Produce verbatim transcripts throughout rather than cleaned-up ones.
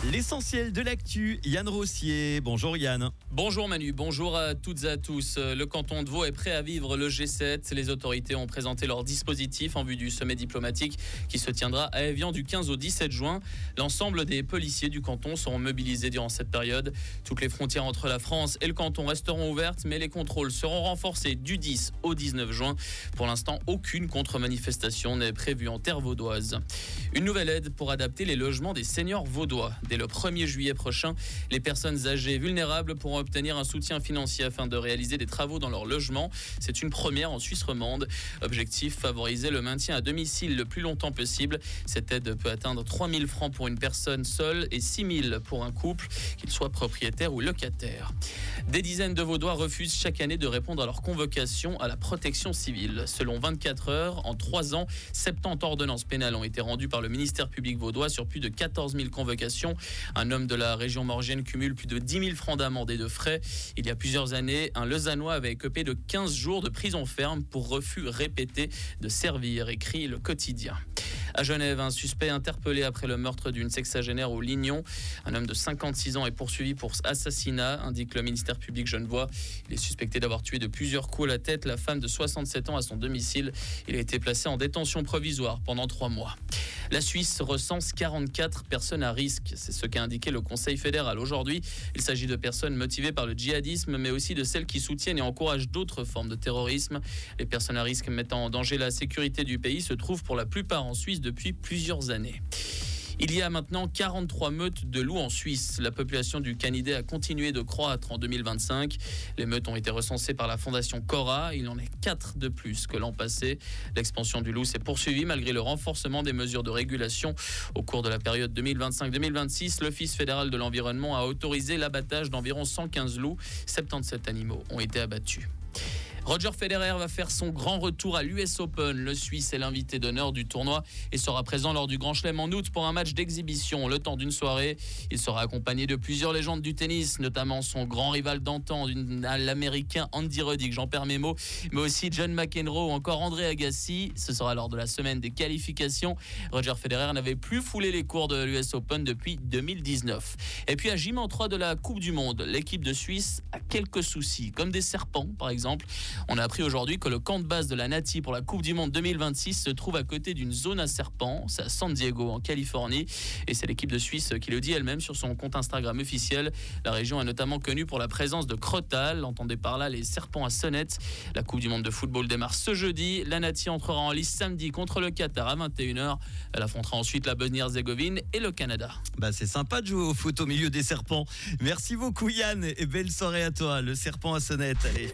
L'essentiel de l'actu, Yann Rossier. Bonjour Yann. Bonjour Manu, bonjour à toutes et à tous. Le canton de Vaud est prêt à vivre le G sept. Les autorités ont présenté leur dispositif en vue du sommet diplomatique qui se tiendra à Évian du quinze au dix-sept juin. L'ensemble des policiers du canton seront mobilisés durant cette période. Toutes les frontières entre la France et le canton resteront ouvertes, mais les contrôles seront renforcés du dix au dix-neuf juin. Pour l'instant, aucune contre-manifestation n'est prévue en terre vaudoise. Une nouvelle aide pour adapter les logements des seniors vaudois. Dès le premier juillet prochain, les personnes âgées vulnérables pourront obtenir un soutien financier afin de réaliser des travaux dans leur logement. C'est une première en Suisse romande. Objectif, favoriser le maintien à domicile le plus longtemps possible. Cette aide peut atteindre trois mille francs pour une personne seule et six mille pour un couple, qu'il soit propriétaire ou locataire. Des dizaines de Vaudois refusent chaque année de répondre à leur convocation à la protection civile. Selon vingt-quatre heures, en trois ans, soixante-dix ordonnances pénales ont été rendues par le ministère public vaudois sur plus de quatorze mille convocations. Un homme de la région morgienne cumule plus de dix mille francs d'amende et de frais. Il y a plusieurs années, un Lausannois avait écopé de quinze jours de prison ferme pour refus répété de servir, écrit le quotidien. À Genève, un suspect interpellé après le meurtre d'une sexagénaire au Lignon. Un homme de cinquante-six ans est poursuivi pour assassinat, indique le ministère public genevois. Il est suspecté d'avoir tué de plusieurs coups à la tête la femme de soixante-sept ans à son domicile. Il a été placé en détention provisoire pendant trois mois. La Suisse recense quarante-quatre personnes à risque. C'est ce qu'a indiqué le Conseil fédéral aujourd'hui. Il s'agit de personnes motivées par le djihadisme, mais aussi de celles qui soutiennent et encouragent d'autres formes de terrorisme. Les personnes à risque mettant en danger la sécurité du pays se trouvent pour la plupart en Suisse depuis plusieurs années. Il y a maintenant quarante-trois meutes de loups en Suisse. La population du canidé a continué de croître en deux mille vingt-cinq. Les meutes ont été recensées par la fondation Cora. Il en est quatre de plus que l'an passé. L'expansion du loup s'est poursuivie malgré le renforcement des mesures de régulation. Au cours de la période deux mille vingt-cinq deux mille vingt-six, l'Office fédéral de l'environnement a autorisé l'abattage d'environ cent quinze loups. soixante-dix-sept animaux ont été abattus. Roger Federer va faire son grand retour à l'U S Open. Le Suisse est l'invité d'honneur du tournoi et sera présent lors du Grand Chelem en août pour un match d'exhibition. Le temps d'une soirée, il sera accompagné de plusieurs légendes du tennis, notamment son grand rival d'antan, l'Américain Andy Roddick, j'en perds mes mots, mais aussi John McEnroe ou encore André Agassi. Ce sera lors de la semaine des qualifications. Roger Federer n'avait plus foulé les cours de l'U S Open depuis deux mille dix-neuf. Et puis à J trois de la Coupe du Monde, l'équipe de Suisse a quelques soucis, comme des serpents par exemple. On a appris aujourd'hui que le camp de base de la Nati pour la Coupe du Monde deux mille vingt-six se trouve à côté d'une zone à serpents. C'est à San Diego, en Californie. Et c'est l'équipe de Suisse qui le dit elle-même sur son compte Instagram officiel. La région est notamment connue pour la présence de crotales. Entendez par là les serpents à sonnette. La Coupe du Monde de football démarre ce jeudi. La Nati entrera en lice samedi contre le Qatar à vingt et une heures. Elle affrontera ensuite la Bosnie-Herzégovine et le Canada. Bah c'est sympa de jouer au foot au milieu des serpents. Merci beaucoup Yann et belle soirée à toi. Le serpent à sonnette, allez.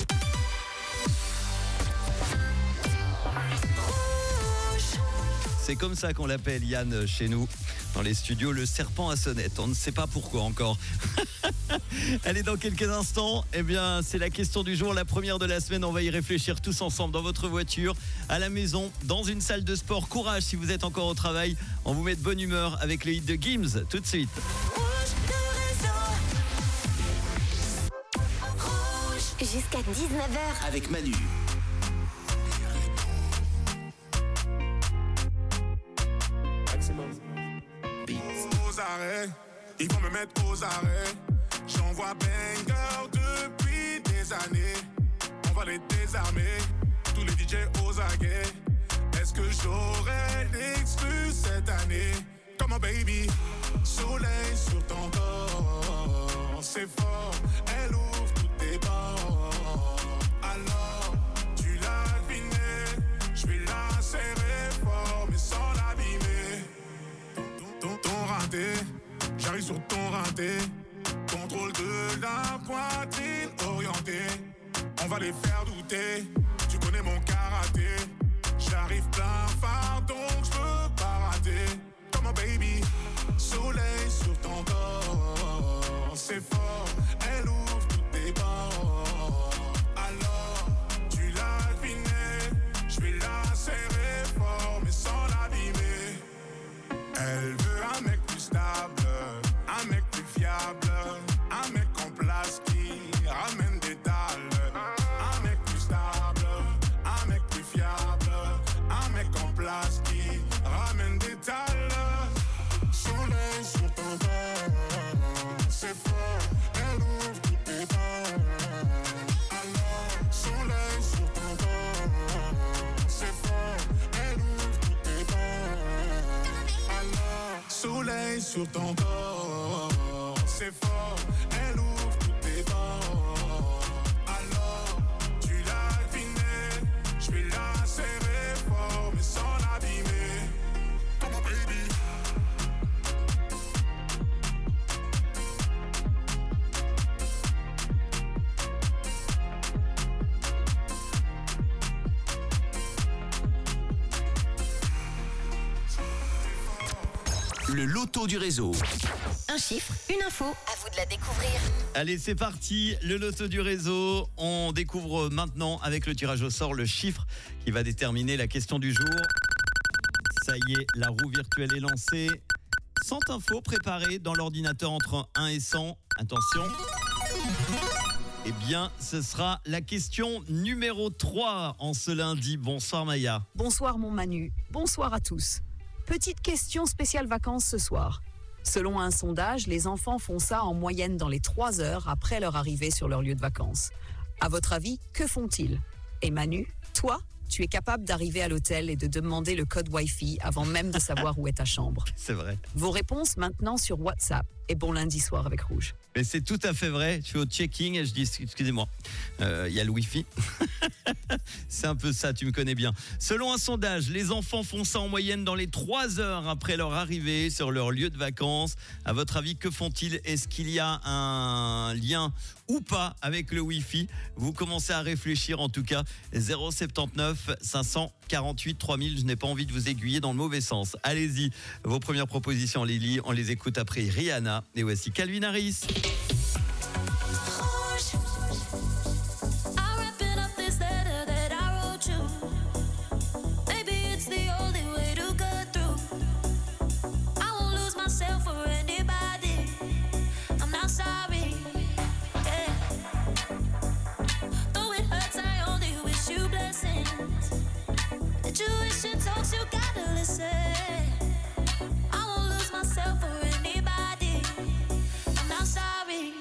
C'est comme ça qu'on l'appelle Yann chez nous dans les studios, le serpent à sonnette. On ne sait pas pourquoi encore. Allez, dans quelques instants, eh bien, c'est la question du jour, la première de la semaine. On va y réfléchir tous ensemble dans votre voiture, à la maison, dans une salle de sport. Courage si vous êtes encore au travail. On vous met de bonne humeur avec le hit de Gims tout de suite. Jusqu'à dix-neuf heures avec Manu. Aux arrêts, ils vont me mettre aux arrêts. J'envoie banger depuis des années. On va les désarmer, tous les D J aux aguets. Est-ce que j'aurai l'exclu cette année? Come on baby, soleil sur ton corps. C'est fort, elle ouvre toutes tes bords. Alors, tu l'as deviné, je vais la serrer fort mais sans l'abîmer. Ton, ton, ton raté, j'arrive sur ton raté. Contrôle de la poitrine orientée. On va les faire douter, tu connais mon karaté. J'arrive plein phare donc je peux pas rater. Come on baby, soleil sur ton corps. C'est fort, elle ouvre toutes tes bords. Alors, tu l'as deviné, je vais la serrer fort mais sans l'abîmer. Elle veut un mec plus stable, un mec plus fiable, un mec en place qui ramène des dalles. Un mec plus stable, un mec plus fiable, un mec en place qui ramène des dalles. Soleil sur ton corps. soleil sur ton corps, c'est fort, elle ouvre tous tes bords. Alors, tu l'as deviné, je vais la serrer fort, mais sans l'abîmer. Come on, baby. Le loto du réseau. Un chiffre, une info, à vous de la découvrir. Allez, c'est parti, le loto du réseau. On découvre maintenant avec le tirage au sort le chiffre qui va déterminer la question du jour. Ça y est, la roue virtuelle est lancée. cent infos préparées dans l'ordinateur entre un et cent. Attention. Eh bien, ce sera la question numéro trois en ce lundi. Bonsoir Maya. Bonsoir mon Manu, bonsoir à tous. Petite question spéciale vacances ce soir. Selon un sondage, les enfants font ça en moyenne dans les trois heures après leur arrivée sur leur lieu de vacances. À votre avis, que font-ils ? Et Manu, toi, tu es capable d'arriver à l'hôtel et de demander le code Wi-Fi avant même de savoir où est ta chambre. C'est vrai. Vos réponses maintenant sur WhatsApp. Et bon lundi soir avec Rouge. Mais c'est tout à fait vrai. Je suis au checking et je dis, excusez-moi, il euh, y a le Wi-Fi. C'est un peu ça, tu me connais bien. Selon un sondage, les enfants font ça en moyenne dans les trois heures après leur arrivée sur leur lieu de vacances. À votre avis, que font-ils ? Est-ce qu'il y a un lien ou pas avec le Wi-Fi ? Vous commencez à réfléchir en tout cas. zéro soixante-dix-neuf cinq cent quarante-huit trois mille. Je n'ai pas envie de vous aiguiller dans le mauvais sens. Allez-y, vos premières propositions, Lily, on les écoute après Rihanna. Et voici Calvin Harris. Sorry.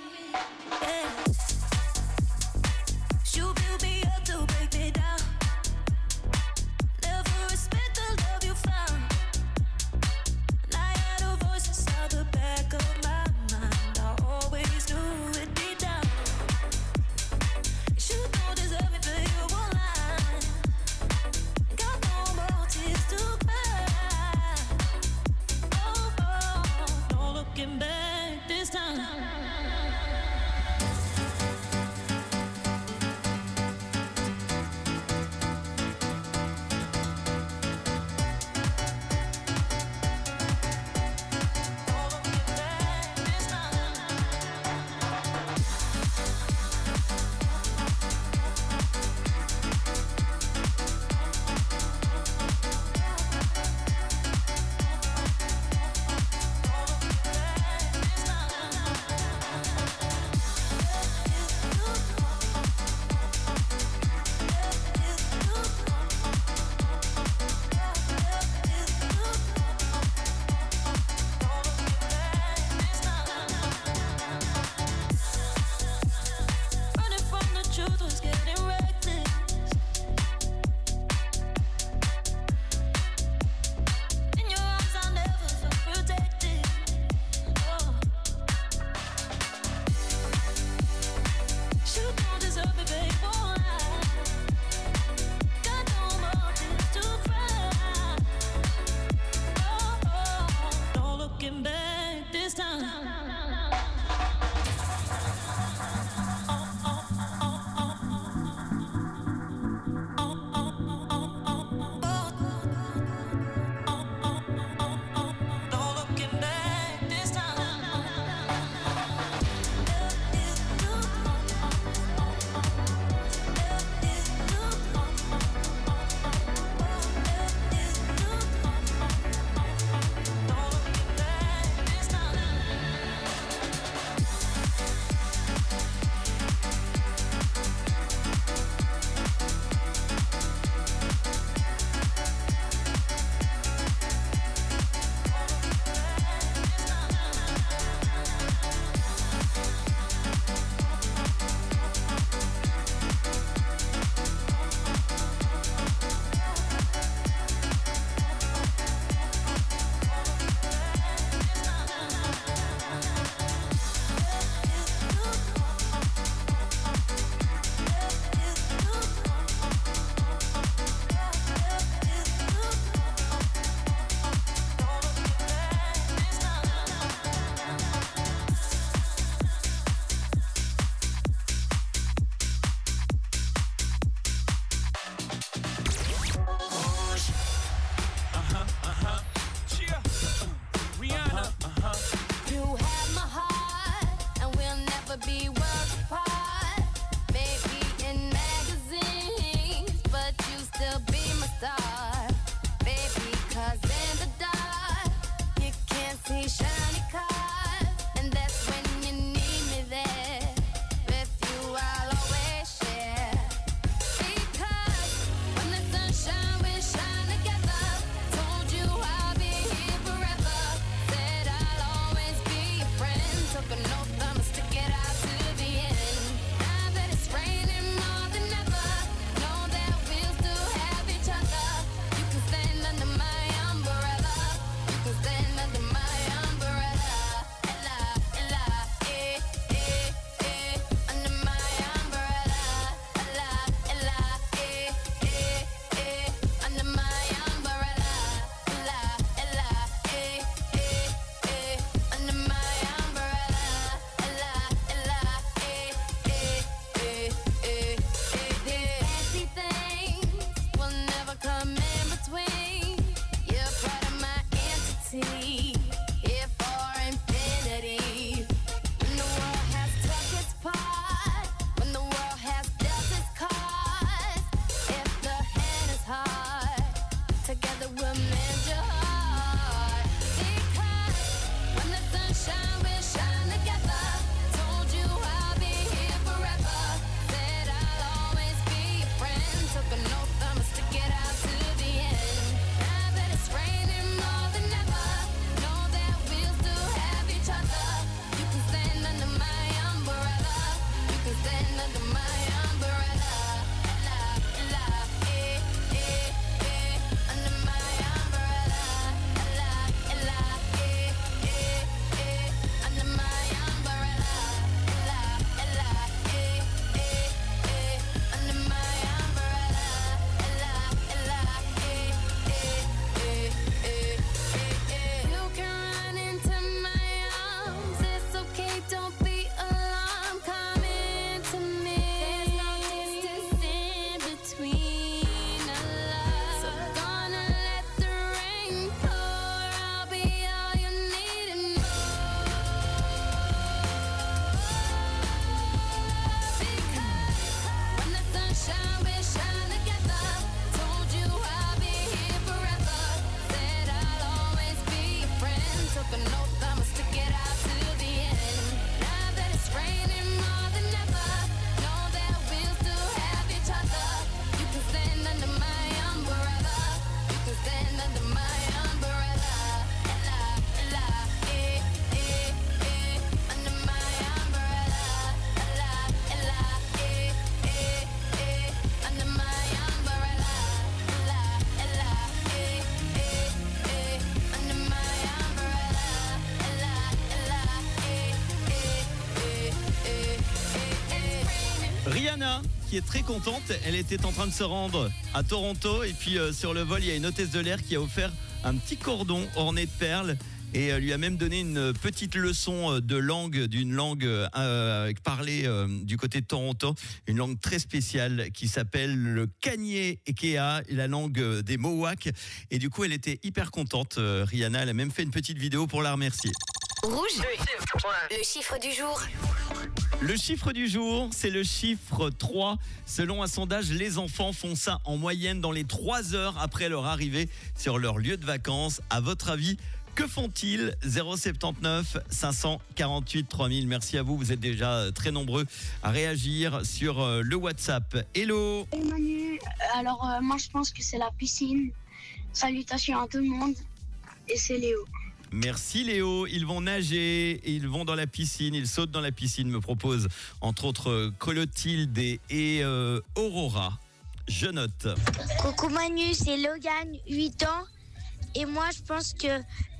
Rihanna qui est très contente. Elle était en train de se rendre à Toronto et puis euh, sur le vol, il y a une hôtesse de l'air qui a offert un petit cordon orné de perles et euh, lui a même donné une petite leçon de langue, d'une langue euh, parlée euh, du côté de Toronto, une langue très spéciale qui s'appelle le Kanye-Ekea, la langue des Mohawks. Et du coup, elle était hyper contente, euh, Rihanna. Elle a même fait une petite vidéo pour la remercier. Rouge, le chiffre du jour. Le chiffre du jour, c'est le chiffre trois. Selon un sondage, les enfants font ça en moyenne dans les trois heures après leur arrivée sur leur lieu de vacances. À votre avis, que font-ils? Zéro sept neuf cinq cent quarante-huit trois mille. Merci à vous, vous êtes déjà très nombreux à réagir sur le WhatsApp. Hello. Hey Manu, alors euh, moi je pense que c'est la piscine. Salutations à tout le monde. Et c'est Léo. Merci Léo, ils vont nager, ils vont dans la piscine, ils sautent dans la piscine, me propose entre autres Clotilde et euh, Aurora. Je note. Coucou Manu, c'est Logan, huit ans. Et moi je pense que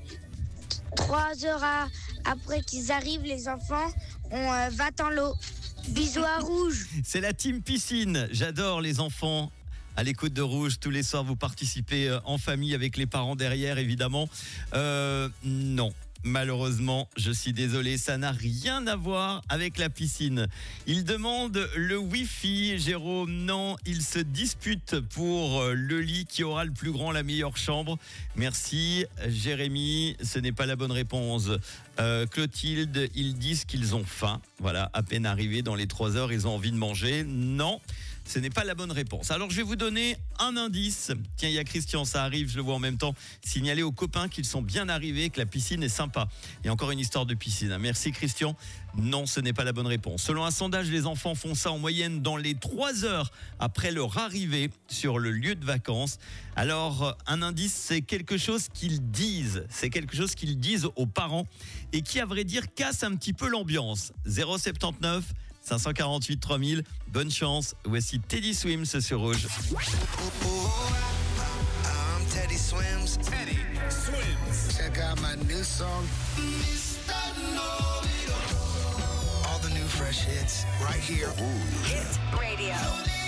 trois heures à- après qu'ils arrivent, les enfants, on euh, va dans l'eau. Bisous à Rouge. C'est la team piscine, j'adore les enfants. À l'écoute de Rouge, tous les soirs, vous participez euh, en famille avec les parents derrière, évidemment. Euh, non, malheureusement, je suis désolé, ça n'a rien à voir avec la piscine. Ils demandent le Wi-Fi, Jérôme. Non, ils se disputent pour euh, le lit qui aura le plus grand, la meilleure chambre. Merci, Jérémy. Ce n'est pas la bonne réponse. Euh, Clotilde, ils disent qu'ils ont faim. Voilà, à peine arrivés dans les trois heures, ils ont envie de manger. Non. Ce n'est pas la bonne réponse. Alors, je vais vous donner un indice. Tiens, il y a Christian, ça arrive, je le vois en même temps. Signaler aux copains qu'ils sont bien arrivés, que la piscine est sympa. Il y a encore une histoire de piscine. Merci Christian. Non, ce n'est pas la bonne réponse. Selon un sondage, les enfants font ça en moyenne dans les trois heures après leur arrivée sur le lieu de vacances. Alors, un indice, c'est quelque chose qu'ils disent. C'est quelque chose qu'ils disent aux parents et qui, à vrai dire, casse un petit peu l'ambiance. Zéro sept neuf cinq cent quarante-huit trois mille. Bonne chance. Voici Teddy Swims sur Rouge. I'm Teddy Swims. Teddy Swims. Check out my new song. All the new fresh hits right here. Hit Radio.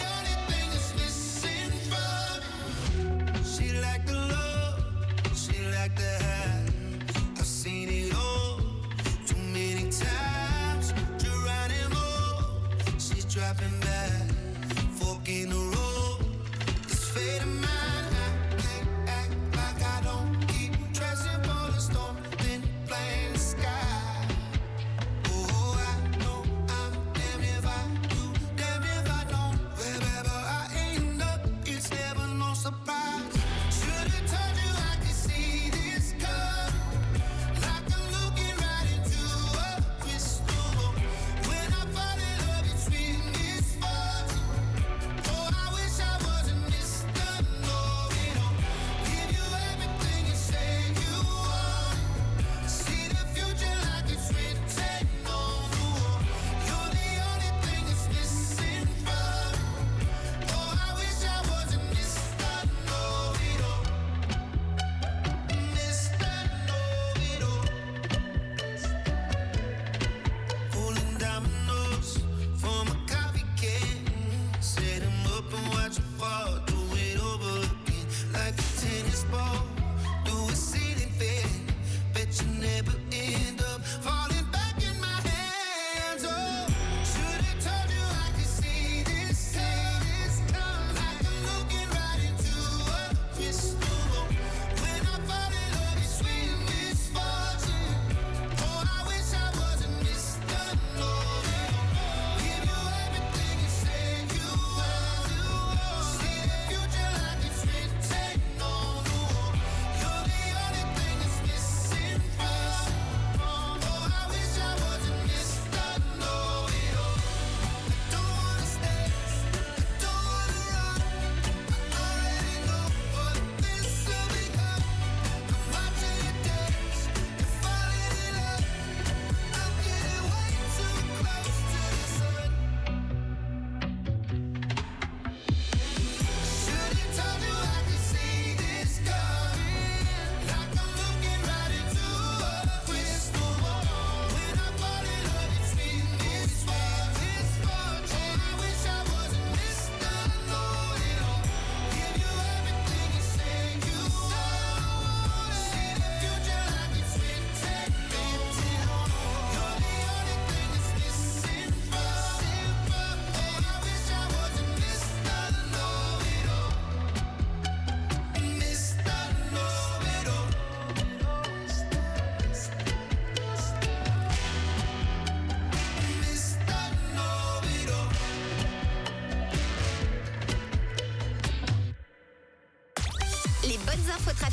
She like the love, she like the high. I've seen it all too many times. Geronimo, she's dropping back, fork in the road. This fate of mine, I can't act like I don't keep dressing for the storm, then playing the sky. Oh, I know I'm damn if I do, damn if I don't. Wherever I end up, it's never no surprise. Should've told you I could see this coming.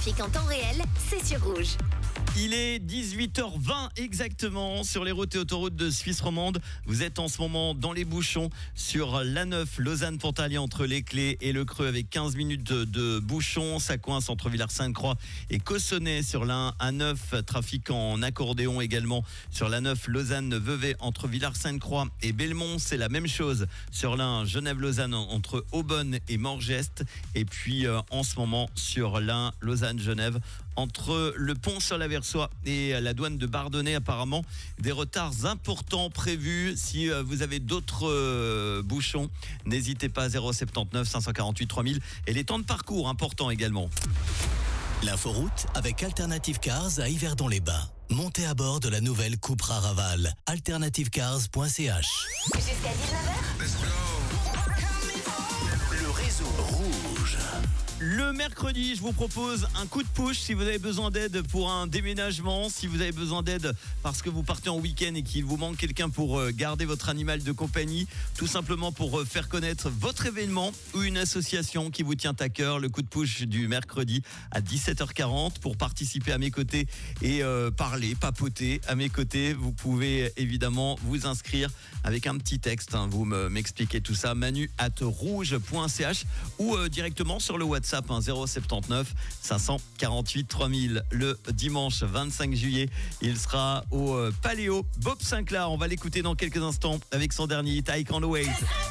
trafic en temps réel, c'est sur Rouge. Il est dix-huit heures vingt exactement sur les routes et autoroutes de Suisse romande. Vous êtes en ce moment dans les bouchons sur l'A neuf Lausanne-Pontarlier entre les Clés et le Creux avec quinze minutes de, de bouchons. Ça coince entre Villars-Sainte-Croix et Cossonay sur l'A neuf. Trafic en accordéon également sur l'A neuf Lausanne-Vevey entre Villars-Sainte-Croix et Belmont. C'est la même chose sur l'A Genève-Lausanne entre Aubonne et Morgest. Et puis euh, en ce moment sur l'A Lausanne-Genève entre le pont sur la Versoix et la douane de Bardonnay. Apparemment, des retards importants prévus. Si vous avez d'autres euh, bouchons, n'hésitez pas, zéro sept neuf cinq cent quarante-huit trois mille. Et les temps de parcours importants également. L'inforoute avec Alternative Cars à Yverdon-les-Bains. Montez à bord de la nouvelle Cupra Raval. alternative cars point c h. Jusqu'à dix-neuf heures. Le réseau Rouge. Le mercredi, je vous propose un coup de push si vous avez besoin d'aide pour un déménagement, si vous avez besoin d'aide parce que vous partez en week-end et qu'il vous manque quelqu'un pour garder votre animal de compagnie, tout simplement pour faire connaître votre événement ou une association qui vous tient à cœur. Le coup de push du mercredi à dix-sept heures quarante pour participer à mes côtés et euh, parler, papoter à mes côtés. Vous pouvez évidemment vous inscrire avec un petit texte, hein, vous me, m'expliquez tout ça, manu arobase rouge point c h ou euh, directement sur le WhatsApp. Hein, zéro sept neuf cinq cent quarante-huit trois mille. Le dimanche vingt-cinq juillet, il sera au euh, Paléo. Bob Sinclair, on va l'écouter dans quelques instants avec son dernier hit I Can't Wait.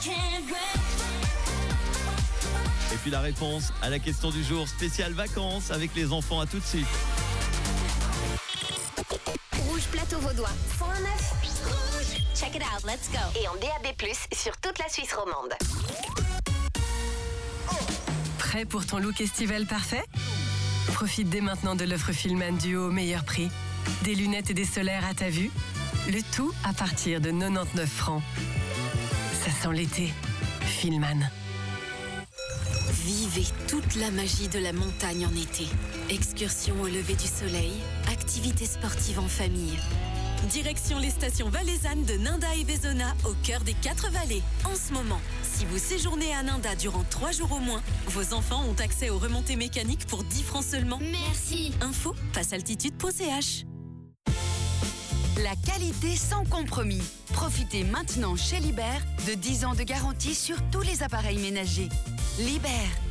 Et puis la réponse à la question du jour spéciale vacances avec les enfants. À tout de suite. Rouge Plateau Vaudois, cent un neuf. Rouge, check it out, let's go. Et en D A B plus, sur toute la Suisse romande. Prêt pour ton look estival parfait ? Profite dès maintenant de l'offre Filman Duo au meilleur prix. Des lunettes et des solaires à ta vue. Le tout à partir de quatre-vingt-dix-neuf francs. Ça sent l'été. Filman. Vivez toute la magie de la montagne en été. Excursions au lever du soleil, activités sportives en famille. Direction les stations valaisannes de Ninda et Vezona au cœur des quatre vallées. En ce moment, si vous séjournez à Ninda durant trois jours au moins, vos enfants ont accès aux remontées mécaniques pour dix francs seulement. Merci. Info, passealtitude point c h. La qualité sans compromis. Profitez maintenant chez Liber de dix ans de garantie sur tous les appareils ménagers. Liber.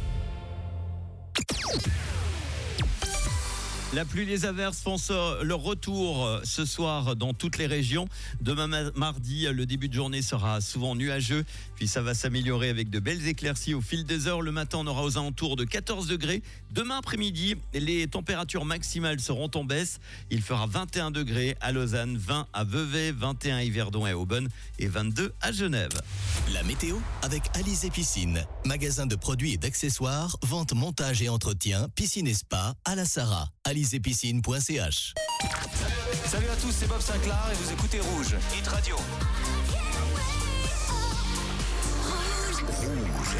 La pluie, les averses font leur retour ce soir dans toutes les régions. Demain mardi, le début de journée sera souvent nuageux, puis ça va s'améliorer avec de belles éclaircies au fil des heures. Le matin, on aura aux alentours de quatorze degrés. Demain après-midi, les températures maximales seront en baisse. Il fera vingt et un degrés à Lausanne, vingt à Vevey, vingt et un à Yverdon et à Aubonne et vingt-deux à Genève. La météo avec Alizé Piscine. Magasin de produits et d'accessoires, vente, montage et entretien, piscine et spa à la Sarah. alizé piscine point c h. Salut à tous, c'est Bob Sinclair et vous écoutez Rouge, Hit Radio. Rouge.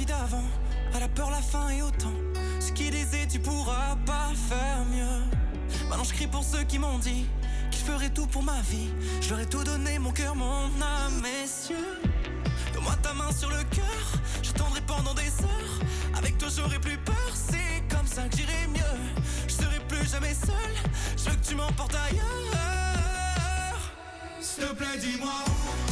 vie d'avant, à la peur, la faim et autant. Ce qui disait tu pourras pas faire mieux. Maintenant je crie pour ceux qui m'ont dit qu'ils feraient tout pour ma vie. Je leur ai tout donné, mon cœur, mon âme, messieurs. Donne-moi ta main sur le cœur, j'attendrai pendant des heures. Avec toi j'aurai plus peur, c'est comme ça que j'irai mieux. Je serai plus jamais seul, je veux que tu m'emportes ailleurs. S'il te plaît dis-moi où.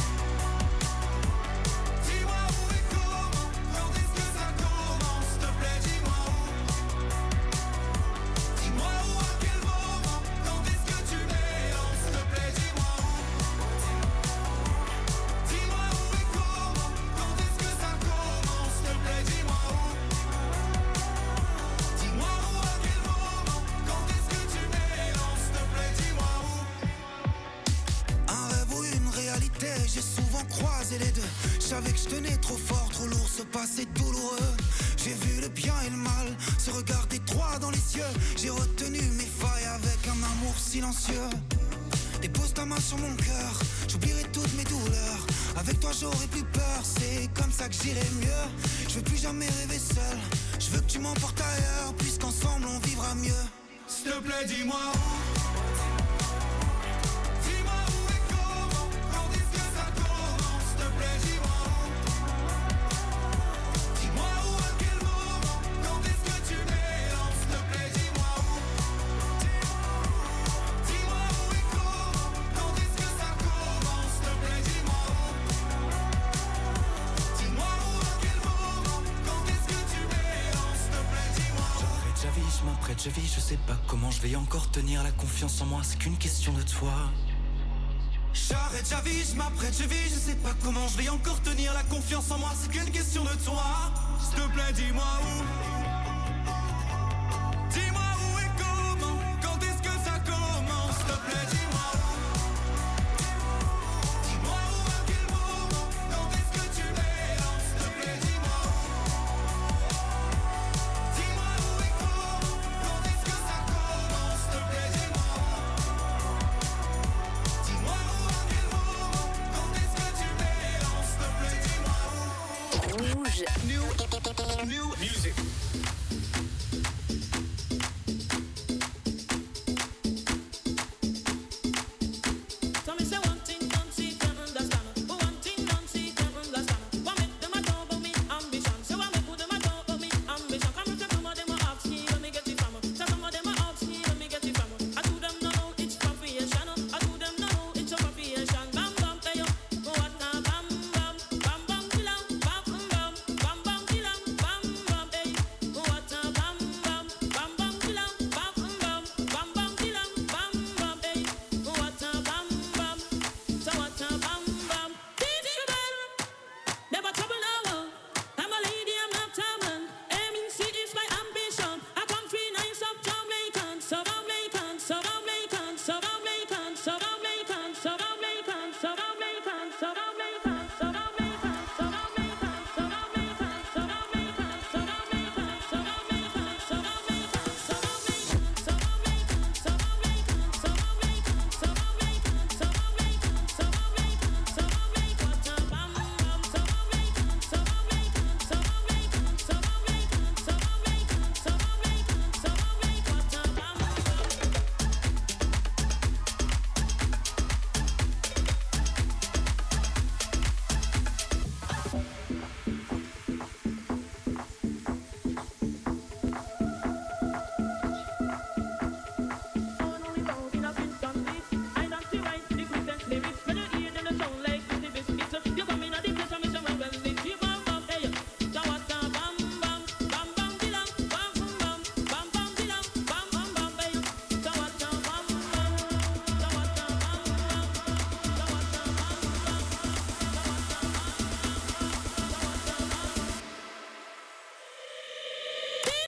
J'ai souvent croisé les deux. Je savais que je tenais trop fort, trop lourd, ce passé douloureux. J'ai vu le bien et le mal se regarder droit dans les cieux. J'ai retenu mes failles avec un amour silencieux. Dépose ta main sur mon cœur, j'oublierai toutes mes douleurs. Avec toi j'aurai plus peur, c'est comme ça que j'irai mieux. Je veux plus jamais rêver seul, je veux que tu m'emportes ailleurs, puisqu'ensemble on vivra mieux. S'il te plaît dis-moi où. Je vis, je sais pas comment je vais encore tenir. La confiance en moi, c'est qu'une question de toi. J'arrête, j'avise, je m'apprête, je vis, je sais pas comment je vais encore tenir. La confiance en moi, c'est qu'une question de toi. S'il te plaît, dis-moi où.